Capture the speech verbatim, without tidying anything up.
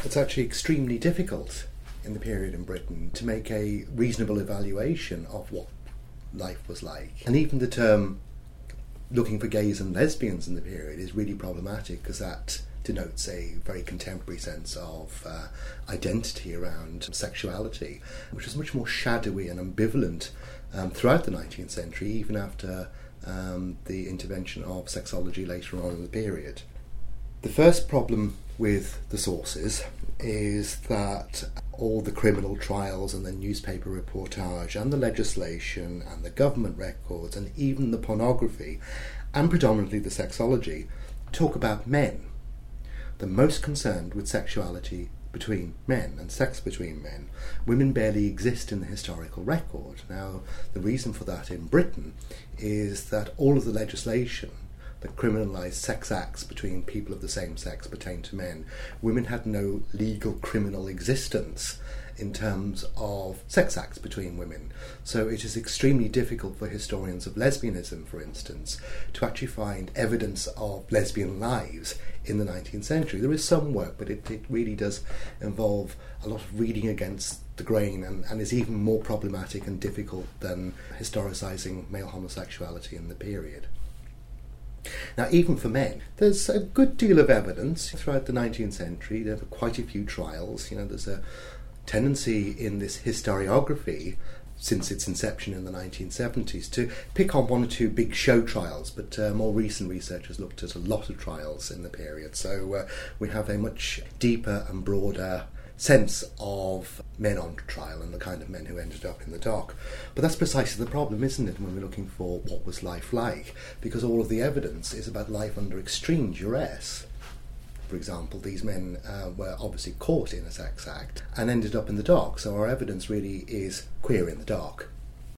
it's actually extremely difficult in the period in Britain to make a reasonable evaluation of what life was like. And even the term looking for gays and lesbians in the period is really problematic, because that denotes a very contemporary sense of uh, identity around sexuality, which was much more shadowy and ambivalent um, throughout the nineteenth century, even after um, the intervention of sexology later on in the period. The first problem with the sources is that all the criminal trials and the newspaper reportage and the legislation and the government records and even the pornography and predominantly the sexology talk about men. They're most concerned with sexuality between men and sex between men. Women barely exist in the historical record. Now, the reason for that in Britain is that all of the legislation that criminalised sex acts between people of the same sex pertain to men. Women had no legal criminal existence in terms of sex acts between women. So it is extremely difficult for historians of lesbianism, for instance, to actually find evidence of lesbian lives in the nineteenth century. There is some work, but it, it really does involve a lot of reading against the grain, and, and is even more problematic and difficult than historicising male homosexuality in the period. Now, even for men, there's a good deal of evidence throughout the nineteenth century. There are quite a few trials. You know, there's a tendency in this historiography, since its inception in the nineteen seventies, to pick on one or two big show trials, but uh, more recent research has looked at a lot of trials in the period. So uh, we have a much deeper and broader sense of men on trial and the kind of men who ended up in the dock. But that's precisely the problem, isn't it, when we're looking for what was life like? Because all of the evidence is about life under extreme duress. For example, these men uh, were obviously caught in a sex act and ended up in the dock, so our evidence really is queer in the dock.